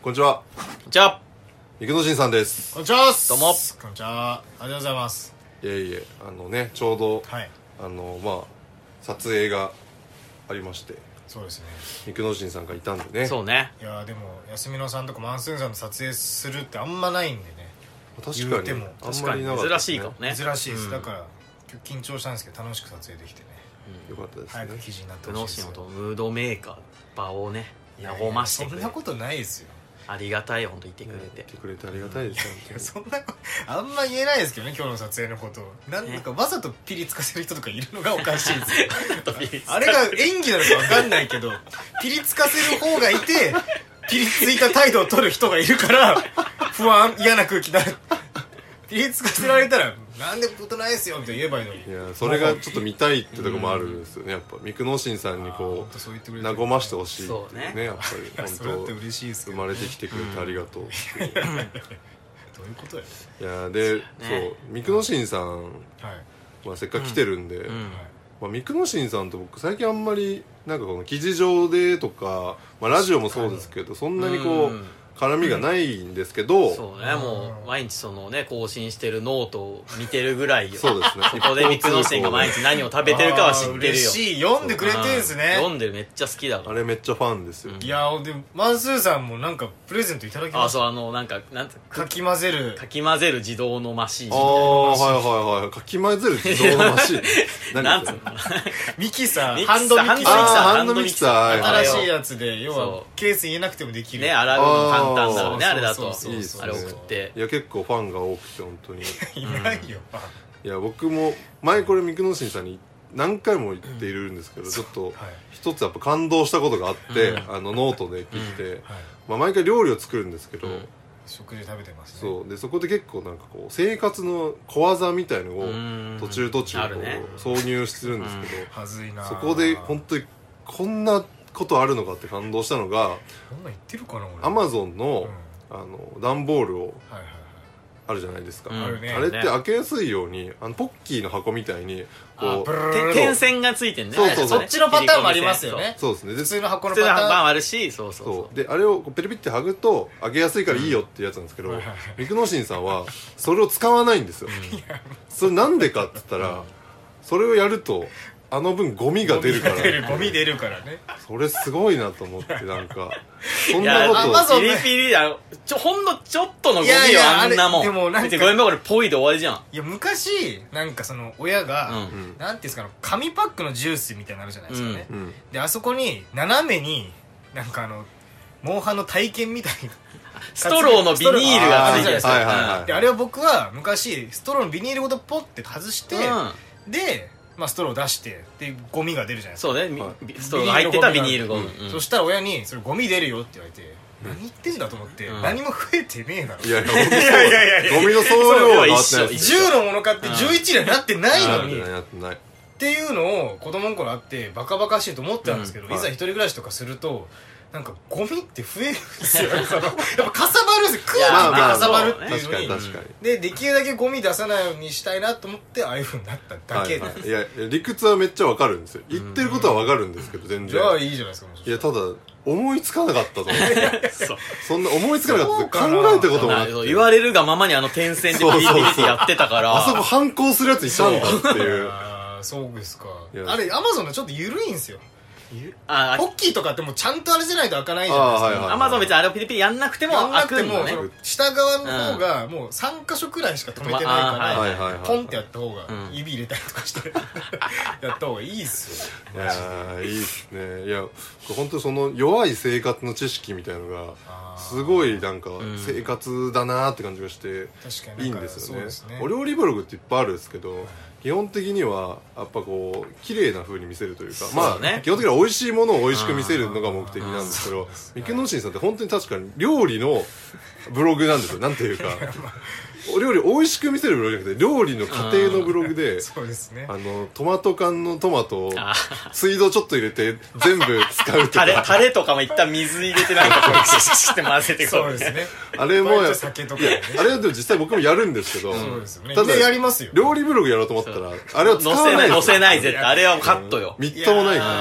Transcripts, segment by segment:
こんにちは。 じゃあ三久野真さんです。 こんにちは。 どうも。 こんにちは。ありがとうございます。 いえいえ、ちょうど、 はい。 撮影がありまして、 そうですね。 三久野真さんがいたんでね。 そうね。 いやでも安見野さんとかマンスーンさんの撮影するってあんまないんでね。 確かに言うてもあんまりなかったですね。 珍しいかもね。 珍しいです。だから緊張したんですけど楽しく撮影できてね。 よかったですね。 早く記事になって久野ほしいですよ。 真とムードメーカー場をねいやいや和ましてくれてそんなことないですよ。 ありがたい。本当言ってくれ言っててくれてありがたいですよ。 いやそんなことあんま言えないですけどね、今日の撮影のことをなんかわざとピリつかせる人とかいるのがおかしいですよあれが演技なのか分かんないけどピリつかせる方がいてピリついた態度を取る人がいるから不安嫌な空気になる。ピリつかせられたらなんでことないですよみたいな言えばいいのに。 いや、それがちょっと見たいってとこもあるんですよね。やっぱ三久野真さんにこそう言ってくれうてる和ましてほしいっていうそうねね。やっぱりそれだって本嬉しいです当けど、ね、 生まれてきてくれてありがとうっていう。 どういうことや。 いやで、そう三久野真さんはいせっかく来てるんで。 うん三久野真さんと僕最近あんまりなんかこの記事上でとか、ラジオもそうですけどそんなにこう絡みがないんですけど、 そうね。もう毎日そのね更新してるノートを見てるぐらいよ。 そうですね。 そこで三久野真が毎日何を食べてるかは知ってるよ。 嬉しい。読んでくれてるんですね。 読んでる。めっちゃ好きだから。 あれめっちゃファンですよ。 いやでマンスーさんもなんかプレゼントいただきました。 そうなんてかき混ぜるかき混ぜる自動のマシーンみああ、はいはいはい。かき混ぜる自動のマシン。 たいな。なんつうのミキサー、 ミキサーハンドミキサー、 ハンドミキサー新しいやつで要はそうケース入れなくてもできるね、洗うの簡単だろうね、 あーあれだと。 そういいですねあれ送っていや結構ファンが多くて本当に。 いないよ、 いや僕も前これ三久野真さんに何回も言っているんですけど、ちょっと一つやっぱ感動したことがあって、ノートで聞いて、毎回料理を作るんですけど、 食事食べてますね。 そうでそこで結構なんかこう生活の小技みたいのを途中こう挿入してるんですけど、 はずいな。 そこで本当にこんなことあるのかって感動したのが、 こんなん言ってるかな俺。 アマゾンの段ボールをはいはいあるじゃないですか、 うんあるねあれって開けやすいようにポッキーの箱みたいにこうブルールル点線がついてんね。 そうそうそうそっちのパターンもありますよね。 そうですね。 普通の箱の普通のパターン。 パンあるし、そうそうであれをこうペリピって剥ぐと開けやすいからいいよってやつなんですけど、 はいはいはい三久野真さんはそれを使わないんですよ、それなんでかって言ったら、それをやるとあの分ゴミが出るからゴミ出るからね。 それすごいなと思ってなんかそんいや、 なこと Amazon ピリピリだ。ほんのちょっとのゴミよ、 いやいやあんなもん。 あれでもなんか別にごめんこれポイで終わりじゃん。 いや昔なんかその親が、 うんなんていうんですか、紙パックのジュースみたいなのあるじゃないですかね、 うんであそこに斜めになんかモンハンの体験みたいなストローのビニールがついてるやつ。 はいはいはいであれを僕は昔ストローのビニールごとポッて外して、で、ストロー出してでゴミが出るじゃないですか。 そうね、 はストローが入ってたビニールゴム。 そしたら親にそれゴミ出るよって言われて、何言ってんだと思って、何も増えてねえだろ。 いやいや本当そういやいやいやゴミの総量は変わってないです 10のもの買って11にはなってないのに、 やってないっていうのを子供の頃あってバカバカしいと思ってたんですけど、 はいいざ一人暮らしとかするとなんかゴミって増えるんですよやっぱかさばるんですよ。空気ってかさばるっていう確かのに、 に確かにでできるだけゴミ出さないようにしたいなと思ってああいう風になっただけで、 はいはい、いや理屈はめっちゃわかるんですよ。言ってることはわかるんですけど全然じゃあいいじゃないですか。もういやただ思いつかなかったと思ってそうそんな思いつかなかったって考そうかなえたこともなくて言われるがままに点線でビリビリってやってたから。 あそこ反抗するやついたんだっていうあーそうですか。 いやあれアマゾンのちょっと緩いんですよ。 あポッキーとかってもうちゃんとあれじゃないと開かないじゃないですか。 はいはいアマゾン別にあれをピリピリやんなくてもやんな開くても、 くんだねそ。の下側の方がもう3箇所くらいしか止めてないから、 はいはいはいポンってやった方が、 うん指入れたりとかしてやった方がいいっすよ。 いやーいいっすね。いや本当にその弱い生活の知識みたいのがあーすごいなんかん生活だなーって感じがして確かにいいんですよね。 そうですね。 お料理ブログっていっぱいあるんですけど基本的にはやっぱこう綺麗な風に見せるというか、 そうね基本的には美味しいものを美味しく見せるのが目的なんですけど、三久野真さんって本当に確かに料理のブログなんですよ。なんていうかお料理美味しく見せるブログじゃなくて料理の過程のブログでそうですね。 トマト缶のトマトをあ水道ちょっと入れて全部使うとかタレとかも一旦水入れてなんかこうシュシュシュって混ぜてこそうですね。 あれもや割と酒とかでね。 あれはでも実際僕もやるんですけど、 そうですよね。 ただでやりますよ。 料理ブログやろうと思ったらあれは使わない載せない絶対あれはカットよ。 みっともないからやー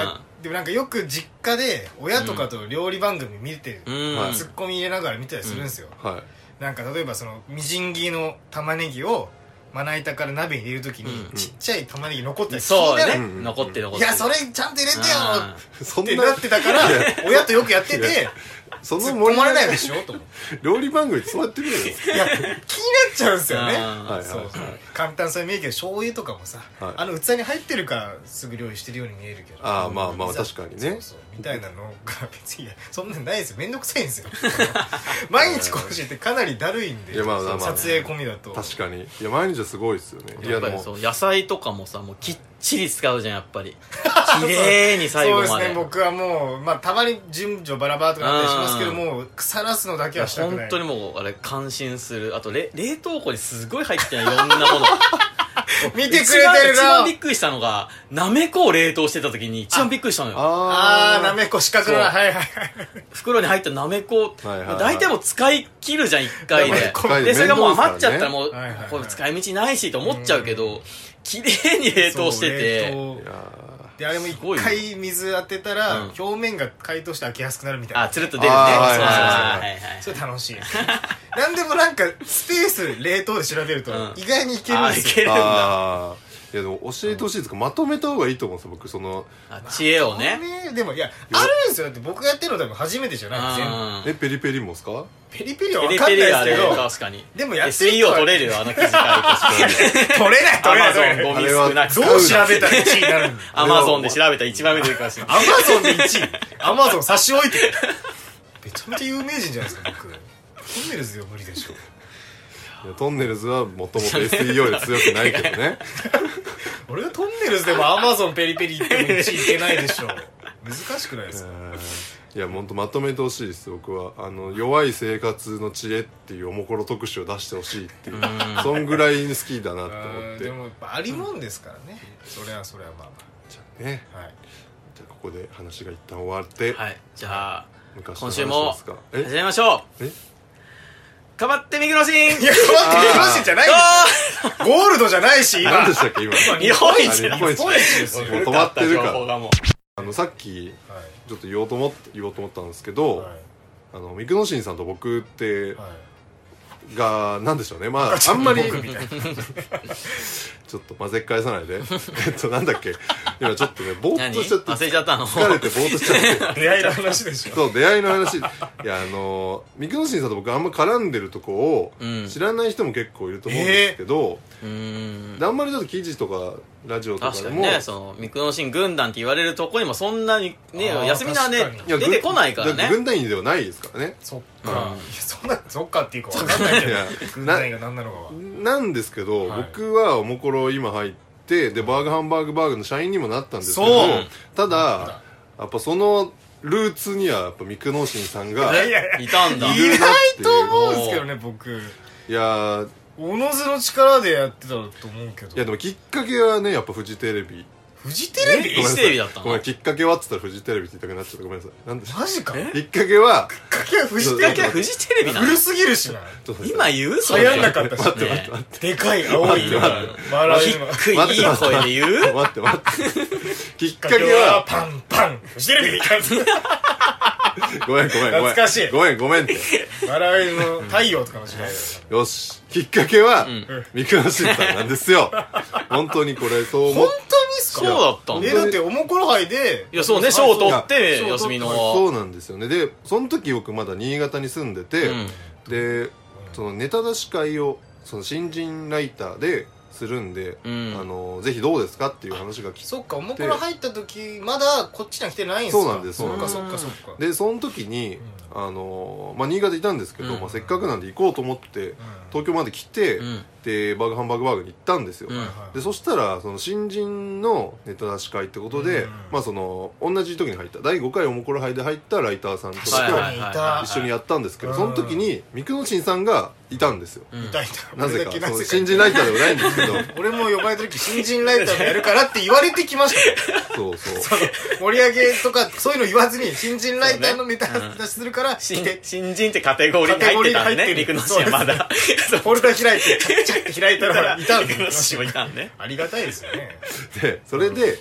でもなんかよく実家で親とかと料理番組見て、 うんツッコミ入れながら見たりするんですよ、 はいなんか例えばそのみじん切りの玉ねぎをまな板から鍋に入れるときに、ちっちゃい玉ねぎ残ったりそうね、 うん残ってるいやそれちゃんと入れてよってそんななってたから親とよくやっててそ突っの込まれないでしょと思って料理番組ってそうやって見るのいや気になっちゃうんですよねはいそう簡単そうに見えるけど醤油とかもさ、 はいあの器に入ってるからすぐ料理してるように見えるけどああまあまあ確かにねそうそうみたいなのが別にそんなんないですよめんどくさいんですよ毎日更新ってかなりだるいんでいやまあまあ撮影込みだと確かにいや毎日はすごいですよねいやでもやっぱりそう野菜とかもさもうきっちり使うじゃんやっぱり綺麗に最後までそうですね僕はもうまあたまに順序バラバラとかあったりしますけどもう腐らすのだけはしたくない本当にもうあれ感心するあと冷凍庫にすごい入ってないいろんなもの見てくれてる一番なびっくりしたのがなめこを冷凍してた時に一番びっくりしたのよあーなめこ四角のそうはいはいはい袋に入ったなめこはいはいはい大体もう使い切るじゃん一回なめでこでそれがもう余っちゃったらもうはいはいはいこれ使い道ないしと思っちゃうけど綺麗に冷凍しててそう冷凍いやであれも一回水当てたら、表面が解凍して開けやすくなるみたいなあつるっと出るねあーはいそうそうそうはいはいはいはいそれ楽しいなんでもなんかスペース冷凍で調べるとうん意外にいけるんですよ、 あいけるんだあいやでも教えてほしいですかまとめた方がいいと思うんですよ僕そのあ知恵をねでもいやあるんですよだって僕がやってるの多分初めてじゃない全部ペリペリもですかペリペリはペリ分かんないペリはねですけど確かにでもやってる人 SEO は取れるよあの記事書いて取れない取れない取れないゴミ少なくどう調べたら1位になるんだアマゾンで調べたら一番目出てきましたアマゾンで1位アマゾン差し置いてめちゃめちゃ有名人じゃないですか僕トンネルズでは無理でしょいやトンネルズはもともと SEO で強くないけどね俺がトンネルズでもアマゾンペリペリ行っても1位いけないでしょ難しくないですかいや本当まとめてほしいです僕は弱い生活の知恵っていうおもころ特集を出してほしいっていうそんぐらい好きだなって思ってでもやっぱありもんですからねそれはまあじゃあねまあはいじゃあここで話が一旦終わってはいじゃあ昔の話今週もですか始めましょうえかばってみくのしんいや待って楽しいじゃないですよゴールドじゃないし今何でしたっけ今日本一日本一日本一ですよもう止まってるか情報がもさっきはいちょっと言おうと思ったんですけど、 はいミクノシンさんと僕ってはいがなんでしょうねまああんまり僕みたいなちょっと混ぜ返さないでなんだっけ今ちょっとねぼーっとしちゃって何忘れちゃったの疲れてぼーっとしちゃって出会いの話でしょそう出会いの話いやミクノシンさんと僕あんま絡んでるとこをうん知らない人も結構いると思うんですけど、 うーんであんまりちょっと記事とかラジオとかでも確かにねそのミクノシン軍団って言われるとこにもそんなにねあー休みなね確かに出てこないからね軍団員ではないですからねそっうんかいやそっかっていうか分かんないけどいや軍団員が何なのかはなんですけど、 はい僕はおもころ今入ってでバーグハンバーグの社員にもなったんですけどそうただやっぱそのルーツにはやっぱミクノシンさんがいやいやいやいたんだいる意なっていう外と思うんですけどね僕いやおのずの力でやってたと思うけどいやでもきっかけはねやっぱフジテレビフジテレビフジテレビだったのごめんきっかけはっつったらフジテレビって言いたくなっちゃったごめんなさいなんでマジかえきっかけはかけはフジそうテレビきっかけはフジテレビなの古すぎるしなちょっと今言うそ流れ行んなかったし待って待ねって待ってでかい青いのが笑いの低いいい声で言う待って待ってきっきっかかけはけはパンパンフジテレビみたいなごめん懐かしいごめんって笑いの太陽とかの時代だよよしきっかけはんミクノシンさんなんですよ本当にこれそう思本っ当にっすかそうだったんだだっておもころ杯でいやそうね賞を取ってそう休みのそうなんですよねでその時僕まだ新潟に住んでて、 うんでそのネタ出し会をその新人ライターでするんで、 うんぜひどうですかっていう話が来てそっかおもころ入った時まだこっちには来てないんすかそうなんですそっかそそうなんですっかそっかでその時に、新潟いたんですけど、 うんせっかくなんで行こうと思って東京まで来て、 うんでバーグハンバーグに行ったんですよ、 うんでそしたらその新人のネタ出し会ってことで、その同じ時に入った第5回おもころ杯で入ったライターさんと確かかにいたと一緒にやったんですけど、 うんその時にミクノシンさんがいたんですよ、 うんいたいたなぜかその俺だけなぜか新人ライターではないんですけど俺も呼ばれた時新人ライターもやるからって言われてきましたよそうその盛り上げとかそういうの言わずに新人ライターのネタ出しするから来て新人ってカテゴリーに入ってたんでねミクノシンはまだフォルダ開いてチャッて開いたらいたんミクノでシンもいたんねありがたいですよねでそれで、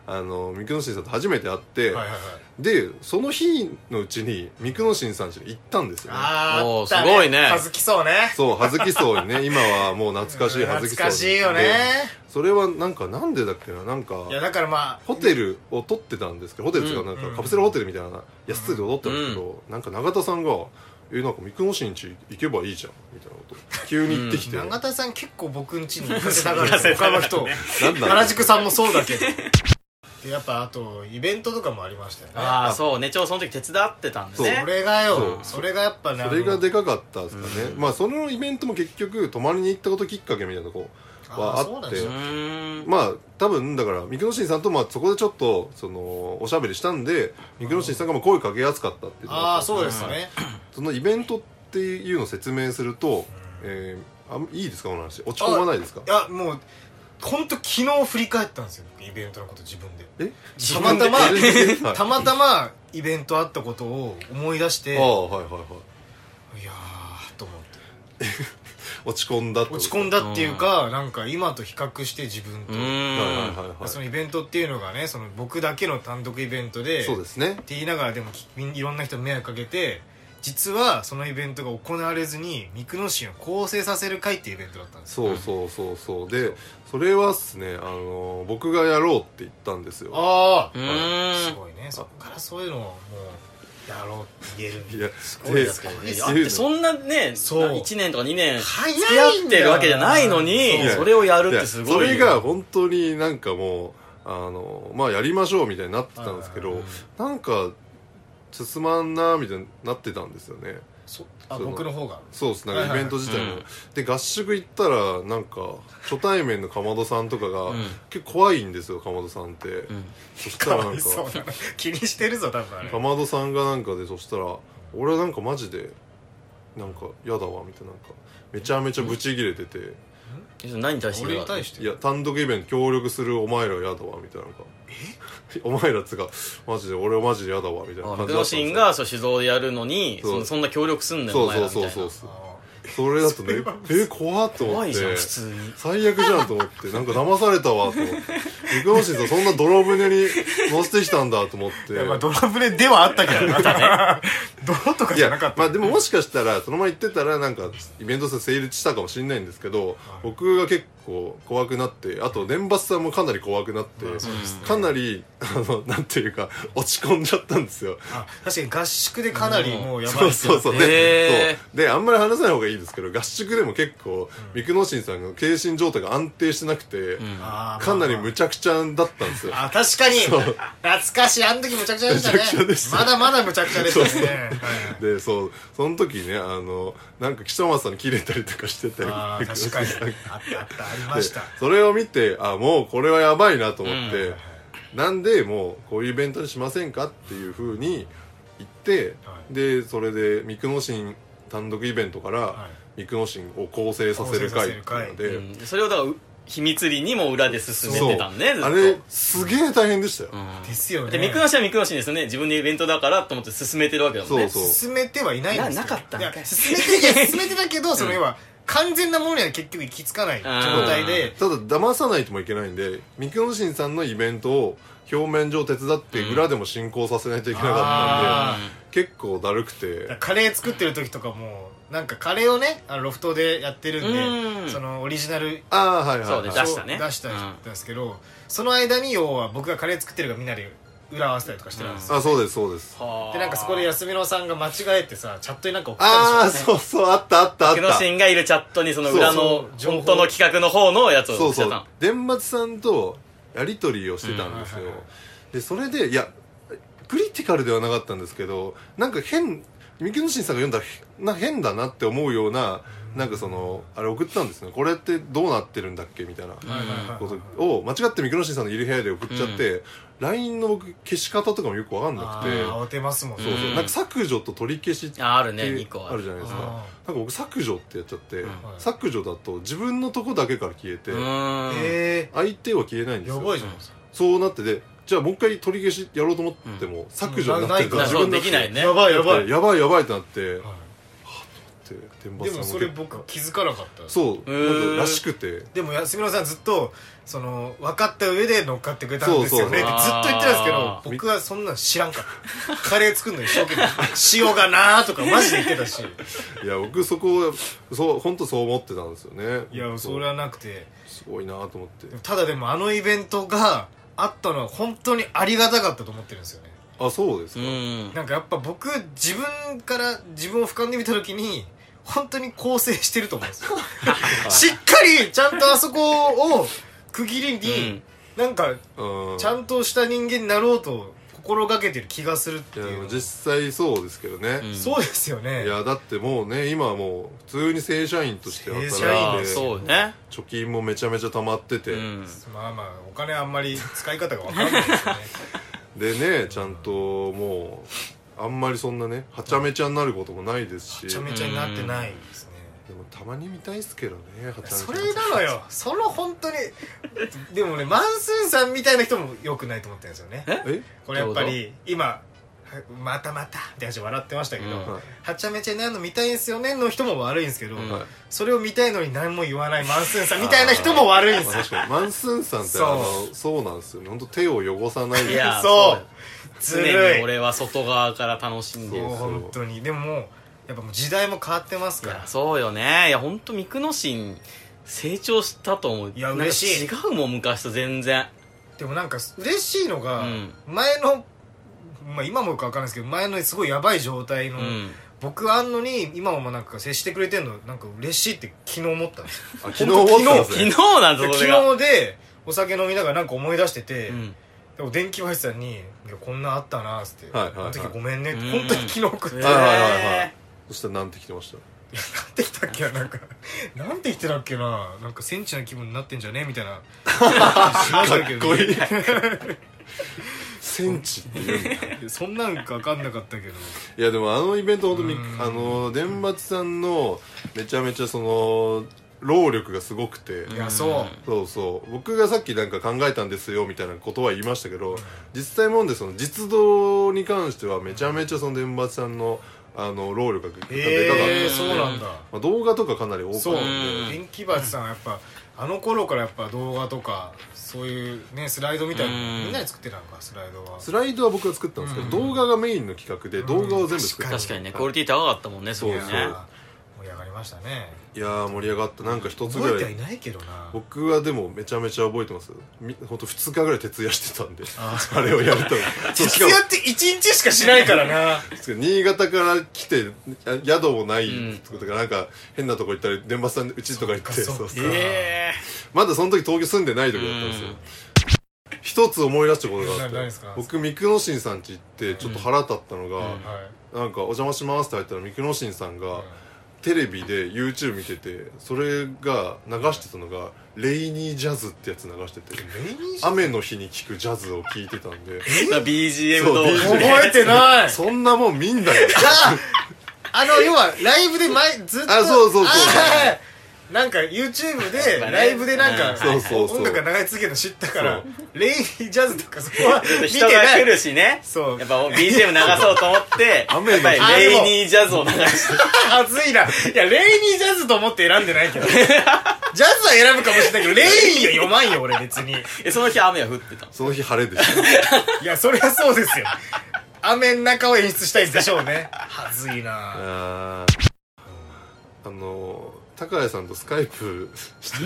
ミクノシンさんと初めて会って、 はいはいはい、 でその日のうちにミクノシンさん家に行ったんですよね。 おーすごいね。 はずきそうね。 そうはずきそうにね今はもう懐かしいはずきそう懐かしいよね。 それはなんでだっけな、なんかいやだからまあホテルを取ってたんですけど、ホテルっていうかなんかカプセルホテルみたいな安いで踊ってたんですけど、なんか永田さんがなんかミクノシン家行けばいいじゃんみたいなこと急に言ってきて、 永田さん結構僕ん家に行かせたがる他の人なんだ原宿さんもそうだけどでやっぱあとイベントとかもありましたよね。 ああそうね、ちょうどその時手伝ってたんでね。 それがよ、それがやっぱね、 それがでかかったですかね。まあそのイベントも結局泊まりに行ったこときっかけみたいなとこはあって、まあ多分だからミクノシンさんとまあそこでちょっとおしゃべりしたんで、ミクノシンさんがまあ声かけやすかったっていうのがああそうですね。 そのイベントっていうのを説明すると、いいですかこの話、落ち込まないですか。 いやもう本当昨日振り返ったんですよ、イベントのこと自分で。 自分ではいたまたまイベントあったことを思い出して、 ああはいはいはい、 いやーと思って落ち込んだって落ち込んだっていうか、なんか今と比較して自分と、 はいはいはいはい、 そのイベントっていうのがね、その僕だけの単独イベントでそうですねって言いながらでもいろんな人に迷惑かけて、実はそのイベントが行われずにミクノシンを構成させる会っていうイベントだったんですよ。 そうで、それはですね僕がやろうって言ったんですよ。 ああすごいね。そっからそういうのをもうやろうって言える。 いやすごいですけどね。だってそんなね1年とか2年付き早い合ってるわけじゃないのにそれをやるってすごいよ。 それが本当になんかもうまあやりましょうみたいになってたんですけど、なんか進まんなみたいになってたんですよね。 僕の方がそうですね、イベント自体も、で合宿行ったらなんか初対面のかまどさんとかが、結構怖いんですよかまどさんって、そしたらなんか気にしてるぞ多分あれ。 かまどさんがなんかで、そしたら俺なんかマジでなんか嫌だわみたいな、なんかめちゃめちゃブチギレてて、 何に対して俺に対して、 いや単独イベント協力するお前ら嫌だわみたいな、なんかお前らっつうかマジで俺はマジで嫌だわみたいな感じだったんですよ。 ミクノシンが酒造でやるのにそんな協力すんだよお前らみたいな。 そうそれだとね怖っと思って、 怖いじゃん普通に最悪じゃんと思って、なんか騙されたわと思って、ミクノシンさんそんな泥船に乗せてきたんだと思って。 いやまあ泥船ではあったけどな泥とかじゃなかった。 まあでももしかしたらそのまま行ってたらなんかイベント成立したかもしれないんですけど、僕が結構怖くなって、あと年末さんもかなり怖くなって、かなりなんていうか落ち込んじゃったんですよ。 確かに合宿でかなりもうやばい。 そうであんまり話さない方がいいですけど、合宿でも結構ミクノシンさんが精神状態が安定してなくて、かなりむちゃくちゃだったんですよ。 確かに懐かしい、あの時むちゃくちゃでしたね。 むちゃくちゃでした。 まだまだむちゃくちゃでしたね。 でその時ねなんか北松さんにキレたりとかしてて、 確かにありました。 それを見てもうこれはやばいなと思って、なんでもうこういうイベントにしませんかっていうふうに言って、でそれでミクノシン単独イベントからミクノシンを構成させる会っていうので、 それをだから秘密裏にも裏で進めてたんね、ずっと。 あれすげえ大変でしたよ。 ですよね。 でミクノシンはミクノシンですよね。自分でイベントだからと思って進めてるわけだもんね。 進めてはいないんですよ。 なかったんかい。 進めてたけど、その要は完全なものには結局行き着かない状態で、 ただ騙さないともいけないんで、ミクノシンさんのイベントを表面上手伝って裏でも進行させないといけなかったんで、結構だるくて。 カレー作ってる時とかもなんかカレーをねロフトでやってるんで、そのオリジナルそうで出したんですけど、その間に要は僕がカレー作ってるからみんなで裏合わせたりとかしてるんですよ。 そうですでなんかそこで安見野さんが間違えてさチャットになんか送ったんですよ。 そうあったミクノシンがいるチャットにその裏の本当の企画の方のやつをしてた。 伝松さんとやり取りをしてたんですよ。でそれでいやクリティカルではなかったんですけど、なんかミクノシンさんが読んだら変だなって思うような、なんかあれ送ったんですね。これってどうなってるんだっけみたいなことを間違ってミクノシンさんのいる部屋で送っちゃって、LINE の僕消し方とかもよく分かんなくて、 慌てますもんね。 なんか削除と取り消しってあるね、2個あるじゃないですか。なんか僕削除ってやっちゃって、削除だと自分のとこだけから消えて相手は消えないんですよ。 やばいじゃないですか。 そうなってで、じゃあもう一回取り消しやろうと思っても削除になってるから自分できないね。 やばいやばいってなって、 って天罰でさんもそれ僕気づかなかったそうなんからしくてでも安村さんずっとその分かった上で乗っかってくれたんですよねってずっと言ってたんですけど僕はそんなの知らんかったカレー作るの一生懸命塩がなーとかマジで言ってたしいや僕そこそう本当そう思ってたんですよねいやそれはなくてすごいなと思ってただでもあのイベントがあったのは本当にありがたかったと思ってるんですよねあそうですか、 なんかやっぱ僕自分から自分を俯瞰で見た時に本当に構成してると思うんですよしっかりちゃんとあそこを区切りに、なんかちゃんとした人間になろうと心がけてる気がするっていう実際そうですけどね、 そうですよねいやだってもうね今はもう普通に正社員として働い正社員てそうね貯金もめちゃめちゃ溜まってて、 まあまあお金あんまり使い方が分かんないですよねでねちゃんともうあんまりそんなねはちゃめちゃになることもないですしはちゃめちゃになってないですねでもたまに見たいっすけどねはちゃめちゃそれなのよその本当にでもねマンスーンさんみたいな人も良くないと思ってるんですよねえこれやっぱり今またまたって話笑ってましたけど、はちゃめちゃになるの見たいんですよねの人も悪いんですけど、それを見たいのに何も言わないマンスーンさんみたいな人も悪いんですよ確かにマンスーンさんってそうなんですよね本当手を汚さないいやそう常に俺は外側から楽しんでるそう本当にでももうやっぱもう時代も変わってますからそうよねいや本当ミクノシン成長したと思ういや嬉しい違うもん昔と全然でもなんか嬉しいのが、前のまあ今もよく分かんないですけど前のすごいやばい状態の、僕あんのに今もなんか接してくれてんのなんか嬉しいって昨日思ったんですよ昨日思ったんですね昨日なんです昨それが日でお酒飲みながらなんか思い出してて、でも電気配さんに「いやこんなあったな」っつって「 はいはいはいあの時ごめんね」って本当に昨日送ってはいはいはいはいそしたらなんて来てましたなんて言ったっけななんかなんて言ってたっけななんかセンチな気分になってんじゃねみたいなしましたけどかっこいいセンチって言うんだいやそんなんか分かんなかったけどいやでもあのイベント本当に伝罰さんのめちゃめちゃその労力がすごくて、 いやそう僕がさっきなんか考えたんですよみたいなことは言いましたけど、実際問題その実動に関してはめちゃめちゃその伝罰さんの労力がでかかったんで、 そうなんだ、 まあ、動画とかかなり多かったそんで電気バチさんはやっぱあの頃からやっぱ動画とかそういうねスライドみたいなのみんなで作ってたのかスライドはスライドは僕が作ったんですけど、動画がメインの企画で動画を全部作った確かにねクオリティ高かったもんねすごいねそう盛り上がりましたねいやー盛り上がったなんか一つぐらい覚えてはいないけどな僕はでもめちゃめちゃ覚えてます本当2日ぐらい徹夜してたんであれをやると徹夜って1日しかしないからな新潟から来て宿もないとかなんか変なとこ行ったら電話さんうちとか行ってそうまだその時東京住んでない時だったんですよ一つ思い出したことがあって僕ミクノシンさん家行ってちょっと腹立ったのがなんか「お邪魔します」って入ったらミクノシンさんがテレビで YouTube 見ててそれが流してたのがレイニージャズってやつ流してて雨の日に聴くジャズを聴いてたんで BGM と覚えてないそんなもん見んだよ要はライブでずっとそうなんか YouTube でライブでなんか音楽が流れ続けるの知ったからレイニージャズとかそこは見て人が来るしねそうやっぱ BGM 流そうと思ってやっぱりレイニージャズを流してはずいないやレイニージャズと思って選んでないけどジャズは選ぶかもしれないけどレイニーは読まんよ俺別にその日雨は降ってたその日晴れでしたいやそりゃそうですよ雨の中を演出したいでしょうねはずいな高谷さんとスカイプして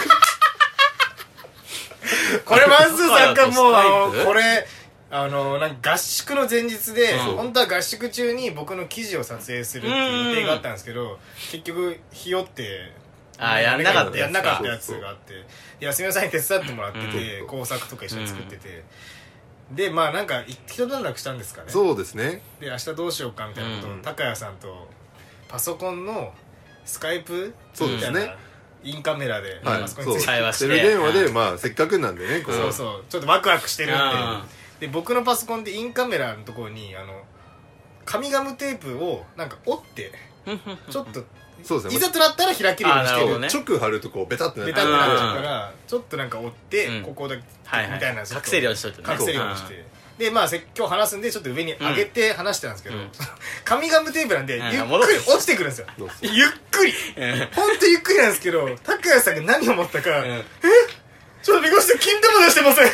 これマンスーさんがもうこれなんか合宿の前日で本当は合宿中に僕の記事を撮影するっていう予定があったんですけど結局ひよってやんなかったやつがあって安村さんに手伝ってもらってて工作とか一緒に作っててでまあなんか一段落したんですかねそうですねで明日どうしようかみたいなことを高谷さんとパソコンのスカイプみたいなインカメラでパソコンについて会話してテレビ電話でまあせっかくなんでねそうそうちょっとワクワクしてるんで僕のパソコンでインカメラのところに紙ガムテープをなんか折ってちょっとそうですねいざとなったら開けるようにしてる直貼るとこうベタってなっちゃうからちょっとなんか折ってここだけみたいな隠せるようにしといて隠せるようにしてでまあ今日話すんでちょっと上に上げて話してたんですけど、紙ガムテープなんでんゆっくり落ちてくるんですよ、ゆっくりほんとゆっくりなんですけど、高谷さんが何を思ったか、ちょっと見越して金玉出してません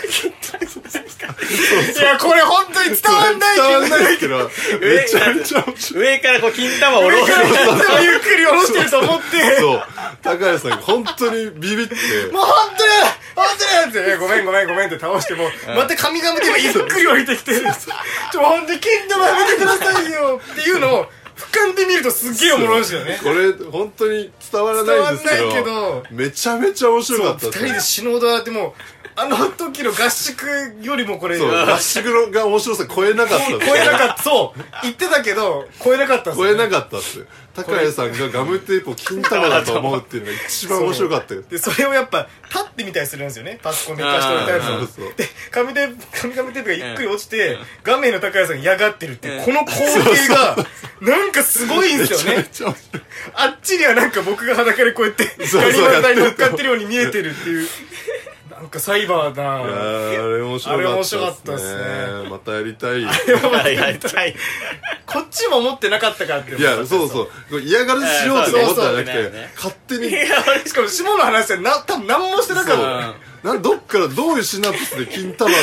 いやこれ本当に伝わんないけどめちゃめちゃ面白い。 上からこう金玉を下ろすゆっくり下ろしてると思ってそう高谷さんが本当にビビってもう本当にってごめんって倒してもまた紙ガムテープゆっくり降りてきて本当に金玉やめてくださいよっていうのを俯瞰で見るとすっげえおもろいですよね。 これ本当に伝わらないんですけど、 伝わんないけどめちゃめちゃ面白かった 2人で死のうだってもうあの時の合宿よりもこれそう合宿が面白さ超えなかった超えなかったそう言ってたけど超えなかったっす超えなかったっす。高谷さんがガムテープを金玉だと思うっていうのが一番面白かったよ。 でそれをやっぱ立ってみたりするんですよね、パソコンで浮かしておいたやつを。 そうで紙ガムテープがゆっくり落ちて画面の高谷さんが嫌がってるっていうこの光景がなんかすごいんですよね。 めちゃめちゃ面白い。 あっちにはなんか僕が裸でこうやってそうガニ股に乗っかってるように見えてるっていうなんかサイバーだいやーあれ面白かったっすね。またやりたい。 やりたいこっちも思ってなかったかっていやそうそう嫌がらせしようとか思ったんじゃなくて勝手にしかも下の話は多分何もしてなかったどっからどういうシナプスで金玉を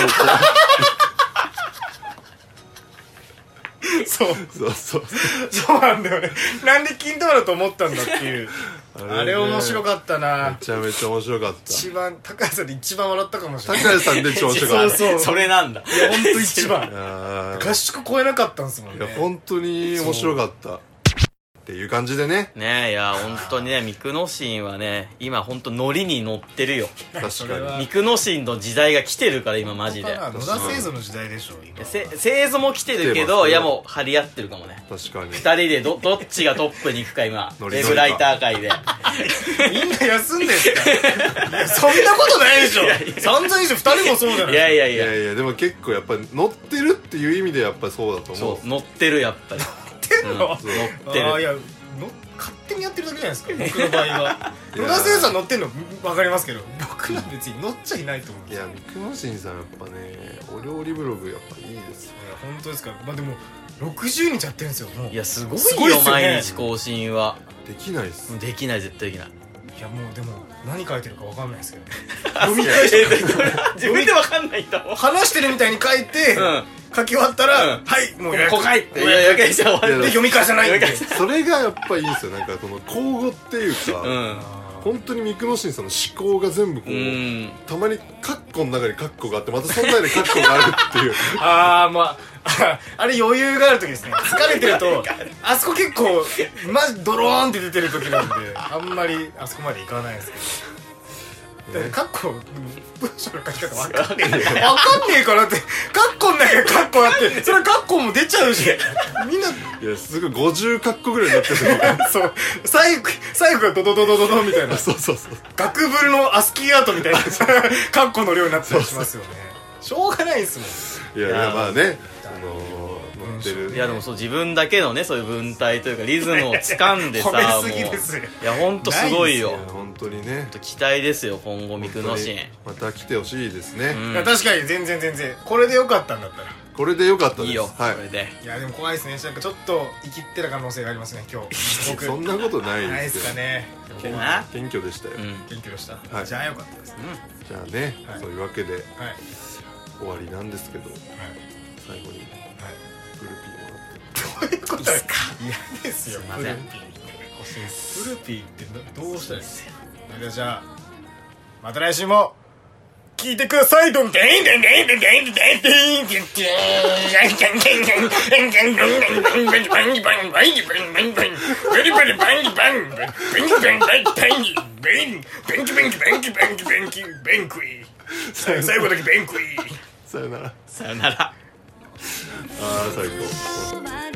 そうなんだよね。なんで金玉だと思ったんだっていうあれ面白かったな。 めちゃめちゃ面白かった。 一番高谷さんで一番笑ったかもしれない。 高谷さんで一番面白かった。 そうそれなんだ。 いや本当一番合合宿超えなかったんですもんね。 いや本当に面白かったっていう感じでね。 ねえ、いや本当にね、ミクノシンはね今本当ノリに乗ってるよ。 確かにミクノシンの時代が来てるから今マジで。 野田製造の時代でしょ今。 製造も来てるけど、いやもう張り合ってるかもね。 確かに二人でどっちがトップに行くか今ウノリノリかェブライター界でみんな休んでんすか。いやそんなことないでしょ。散々以上二人もそうじゃない。 いやいやいいややいやでも結構やっぱり乗ってるっていう意味でやっぱりそうだと思う。 そう乗ってるやっぱり乗ってんの。 乗ってる。 いや勝手にやってるだけじゃないですか僕の場合は。野田製さん乗ってんの分かりますけど僕は別に乗っちゃいないと思うんですよ。 いやミクノシンさんやっぱねお料理ブログやっぱいいですよ。 いや本当ですか。まあでも60日やってるんですよもう。 いやすごすいよごいっすよね毎日更新はできないっす。 できない、絶対できない。 いやもうでも何書いてるか分かんないですけど読み返して自分で分かんないんだもん。 話してるみたいに書いて、書き終わったら、 うんはいもうこかいって予約して終わりで読み返さないんで。 それがやっぱいいんですよ。なんかこの口語っていうか、 うん本当にミクノシンさんの思考が全部こう、たまにカッコの中にカッコがあってまたその中にカッコがあるっていうまああれ余裕がある時ですね。疲れてるとあそこ結構マジドローンって出てる時なんであんまりあそこまでいかないですけど、だってカッコ文章の書き方分かんねえからってカッコの中にカッコあってそれカッコも出ちゃうしみんないやすごい50カッコぐらいになってる時がそう最後がドドドドドドみたいなそう学部のアスキーアートみたいなカッコの量になってたりしますよね。しょうがないですもん。 いやまあね乗ってる。 いやでもそう自分だけのねそういう文体というかリズムを掴んでさ褒めすぎですよ。 いやほんとすごいよ。 本当にね期待ですよ今後ミクノシン。 また来てほしいですね。 いや確かに全然これでよかったんだったらこれでよかったです。 いいよこはいれで。 いやでも怖いですね。なんかちょっと生きってた可能性がありますね今日僕そんなことないないでよ。 ですすかね。 そうな謙虚でしたよ。 元気でしたはいじゃあよかったですね。 じゃあねはいそういうわけではい終わりなんですけどはい最後にブルピーもらってどういうことですか。嫌ですよ。 すいませんブルピーブルピーってどうしたらいいですか。じゃあまた来週も聞いてください。ドンデンデンデンデンデンデンデンデンデン最後だけベンクイ。 さよなら。 さよなら。 ああ最高。